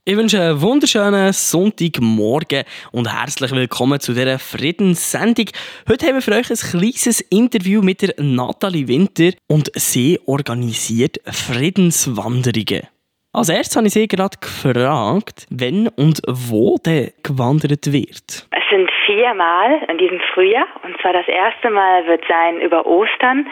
Ich wünsche einen wunderschönen Sonntagmorgen und herzlich willkommen zu dieser Friedenssendung. Heute haben wir für euch ein kleines Interview mit der Nathalie Winter und sie organisiert Friedenswanderungen. Als erstes habe ich sie gerade gefragt, wenn und wo denn gewandert wird. Es sind 4 Mal in diesem Frühjahr. Und zwar das erste Mal wird sein über Ostern,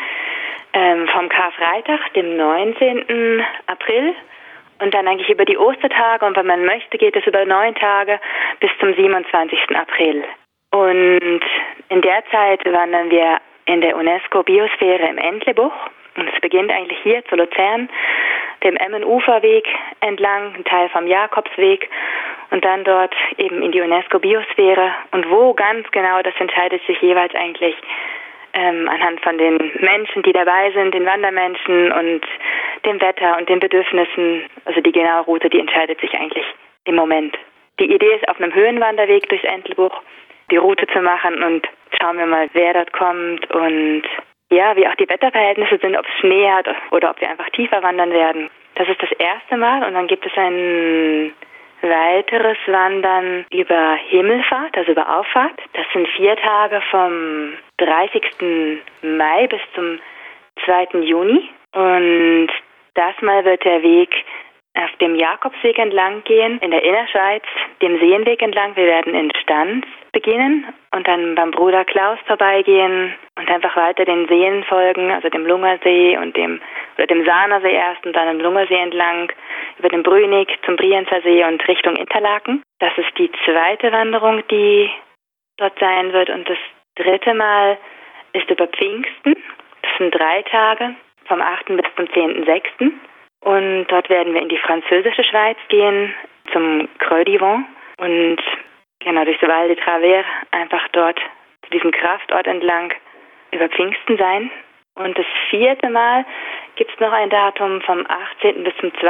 vom Karfreitag, dem 19. April. Und dann eigentlich über die Ostertage und wenn man möchte, geht es über 9 Tage bis zum 27. April. Und in der Zeit wandern wir in der UNESCO-Biosphäre im Entlebuch. Und es beginnt eigentlich hier zu Luzern, dem Emmen-Uferweg entlang, ein Teil vom Jakobsweg und dann dort eben in die UNESCO-Biosphäre. Und wo ganz genau, das entscheidet sich jeweils eigentlich anhand von den Menschen, die dabei sind, den Wandermenschen und dem Wetter und den Bedürfnissen. Also die genaue Route, die entscheidet sich eigentlich im Moment. Die Idee ist, auf einem Höhenwanderweg durchs Entlebuch die Route zu machen und schauen wir mal, wer dort kommt und ja, wie auch die Wetterverhältnisse sind, ob es Schnee hat oder ob wir einfach tiefer wandern werden. Das ist das erste Mal und dann gibt es ein weiteres Wandern über Himmelfahrt, also über Auffahrt. Das sind 4 Tage vom 30. Mai bis zum 2. Juni. Und das Mal wird der Weg auf dem Jakobsweg entlang gehen, in der Innerschweiz, dem Seenweg entlang. Wir werden in Stans beginnen und dann beim Bruder Klaus vorbeigehen und einfach weiter den Seen folgen, also dem Lungersee und dem Sahnersee erst und dann am Lungersee entlang, über den Brünig zum Brienzer See und Richtung Interlaken. Das ist die zweite Wanderung, die dort sein wird. Und das dritte Mal ist über Pfingsten. Das sind 3 Tage, vom 8. bis zum 10.6. Und dort werden wir in die französische Schweiz gehen, zum Creux d'Yvon und genau durch das Val de Travers einfach dort zu diesem Kraftort entlang über Pfingsten sein. Und das 4. Mal gibt es noch ein Datum vom 18. bis zum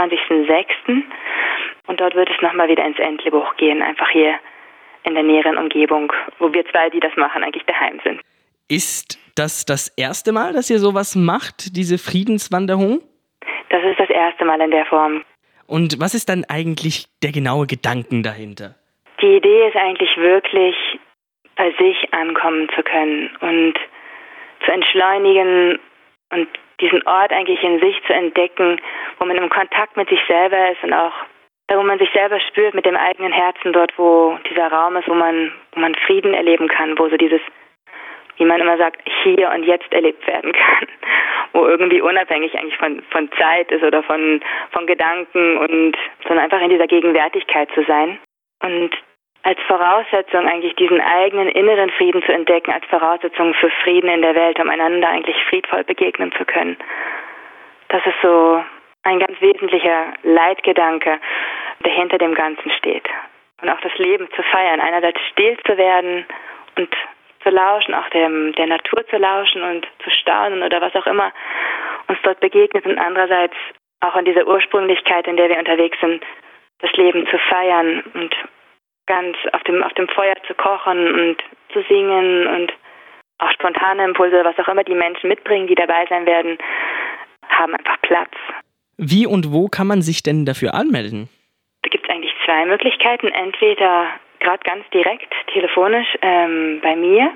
22.6. Und dort wird es nochmal wieder ins Entlebuch gehen, einfach hier in der näheren Umgebung, wo wir 2, die das machen, eigentlich daheim sind. Ist das erste Mal, dass ihr sowas macht, diese Friedenswanderung? Das ist das erste Mal in der Form. Und was ist dann eigentlich der genaue Gedanken dahinter? Die Idee ist eigentlich wirklich, bei sich ankommen zu können und zu entschleunigen und diesen Ort eigentlich in sich zu entdecken, wo man im Kontakt mit sich selber ist und auch da, wo man sich selber spürt mit dem eigenen Herzen, dort, wo dieser Raum ist, wo man Frieden erleben kann, wo so dieses, wie man immer sagt, hier und jetzt erlebt werden kann, wo irgendwie unabhängig eigentlich von Zeit ist oder von Gedanken sondern einfach in dieser Gegenwärtigkeit zu sein und als Voraussetzung eigentlich diesen eigenen inneren Frieden zu entdecken, als Voraussetzung für Frieden in der Welt, um einander eigentlich friedvoll begegnen zu können. Das ist so ein ganz wesentlicher Leitgedanke, der hinter dem Ganzen steht. Und auch das Leben zu feiern, einerseits still zu werden und zu lauschen, auch der Natur zu lauschen und zu staunen oder was auch immer uns dort begegnet und andererseits auch in dieser Ursprünglichkeit, in der wir unterwegs sind, das Leben zu feiern und ganz auf dem Feuer zu kochen und zu singen und auch spontane Impulse, was auch immer die Menschen mitbringen, die dabei sein werden, haben einfach Platz. Wie und wo kann man sich denn dafür anmelden? Da gibt es eigentlich 2 Möglichkeiten. Entweder gerade ganz direkt, telefonisch bei mir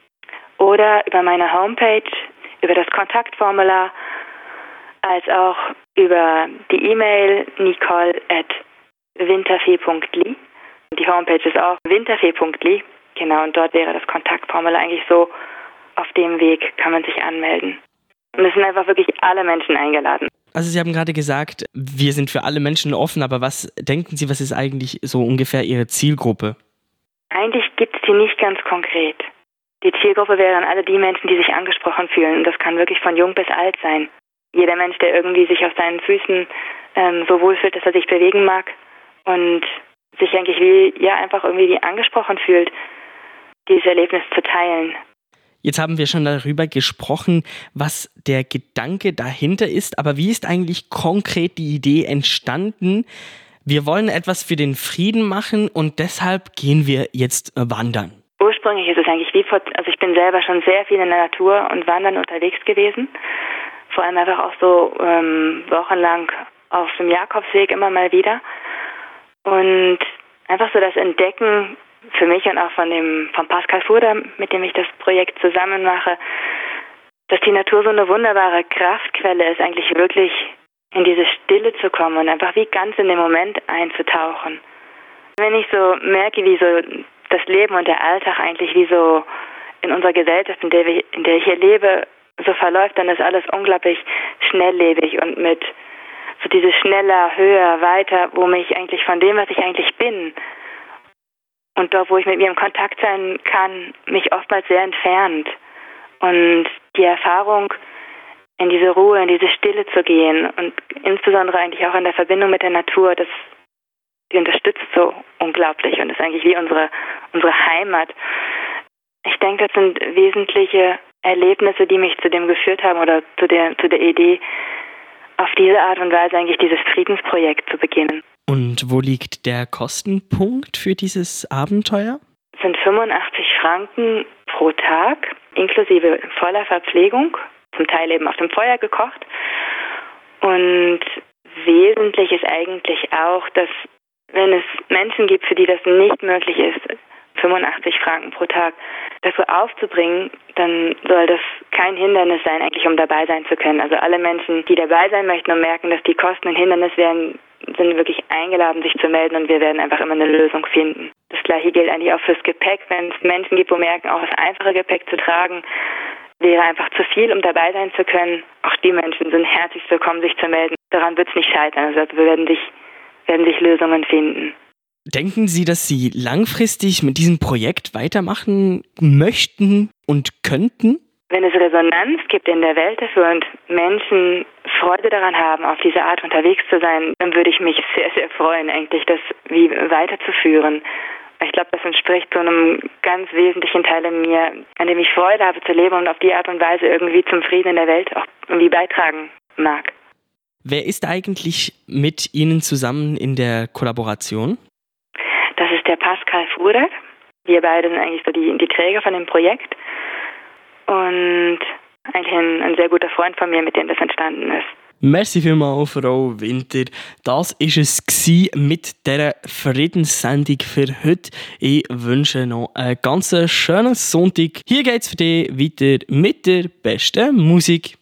oder über meine Homepage, über das Kontaktformular, als auch über die E-Mail nicole@winterfee.li. Die Homepage ist auch winterfee.li, genau, und dort wäre das Kontaktformular eigentlich so, auf dem Weg kann man sich anmelden. Und es sind einfach wirklich alle Menschen eingeladen. Also Sie haben gerade gesagt, wir sind für alle Menschen offen, aber was denken Sie, was ist eigentlich so ungefähr Ihre Zielgruppe? Eigentlich gibt es die nicht ganz konkret. Die Zielgruppe wären alle die Menschen, die sich angesprochen fühlen. Und das kann wirklich von jung bis alt sein. Jeder Mensch, der irgendwie sich auf seinen Füßen so wohlfühlt, dass er sich bewegen mag und sich eigentlich einfach irgendwie angesprochen fühlt, dieses Erlebnis zu teilen. Jetzt haben wir schon darüber gesprochen, was der Gedanke dahinter ist, aber wie ist eigentlich konkret die Idee entstanden? Wir wollen etwas für den Frieden machen und deshalb gehen wir jetzt wandern. Ursprünglich ist es eigentlich ich bin selber schon sehr viel in der Natur und wandern unterwegs gewesen. Vor allem einfach auch so wochenlang auf dem Jakobsweg immer mal wieder. Und einfach so das Entdecken für mich und auch von Pascal Fuder, mit dem ich das Projekt zusammen mache, dass die Natur so eine wunderbare Kraftquelle ist, eigentlich wirklich in diese Stille zu kommen und einfach wie ganz in den Moment einzutauchen. Wenn ich so merke, wie so das Leben und der Alltag eigentlich wie so in unserer Gesellschaft, in der ich hier lebe, so verläuft, dann ist alles unglaublich schnelllebig und mit so dieses schneller, höher, weiter, wo mich eigentlich von dem, was ich eigentlich bin und dort, wo ich mit mir im Kontakt sein kann, mich oftmals sehr entfernt. Und die Erfahrung, in diese Ruhe, in diese Stille zu gehen und insbesondere eigentlich auch in der Verbindung mit der Natur, die unterstützt so unglaublich und ist eigentlich wie unsere Heimat. Ich denke, das sind wesentliche Erlebnisse, die mich zu dem geführt haben oder zu der Idee, auf diese Art und Weise eigentlich dieses Friedensprojekt zu beginnen. Und wo liegt der Kostenpunkt für dieses Abenteuer? Es sind 85 Franken pro Tag, inklusive voller Verpflegung, zum Teil eben auf dem Feuer gekocht. Und wesentlich ist eigentlich auch, dass wenn es Menschen gibt, für die das nicht möglich ist, 85 Franken pro Tag dafür aufzubringen, dann soll das kein Hindernis sein, eigentlich um dabei sein zu können. Also alle Menschen, die dabei sein möchten und merken, dass die Kosten ein Hindernis wären, sind wirklich eingeladen, sich zu melden und wir werden einfach immer eine Lösung finden. Das Gleiche gilt eigentlich auch fürs Gepäck. Wenn es Menschen gibt, wo merken, auch das einfache Gepäck zu tragen, wäre einfach zu viel, um dabei sein zu können. Auch die Menschen sind herzlich willkommen, sich zu melden. Daran wird es nicht scheitern. Also wir werden sich Lösungen finden. Denken Sie, dass Sie langfristig mit diesem Projekt weitermachen möchten und könnten? Wenn es Resonanz gibt in der Welt dafür und Menschen Freude daran haben, auf diese Art unterwegs zu sein, dann würde ich mich sehr, sehr freuen, eigentlich das wie weiterzuführen. Ich glaube, das entspricht so einem ganz wesentlichen Teil in mir, an dem ich Freude habe zu leben und auf die Art und Weise irgendwie zum Frieden in der Welt auch irgendwie beitragen mag. Wer ist eigentlich mit Ihnen zusammen in der Kollaboration? Das ist der Pascal Fuder. Wir beide sind eigentlich so die Träger von dem Projekt. Und eigentlich ein sehr guter Freund von mir, mit dem das entstanden ist. Merci vielmals, Frau Winter. Das war es mit dieser Friedenssendung für heute. Ich wünsche noch einen ganz schönen Sonntag. Hier geht es für dich weiter mit der besten Musik.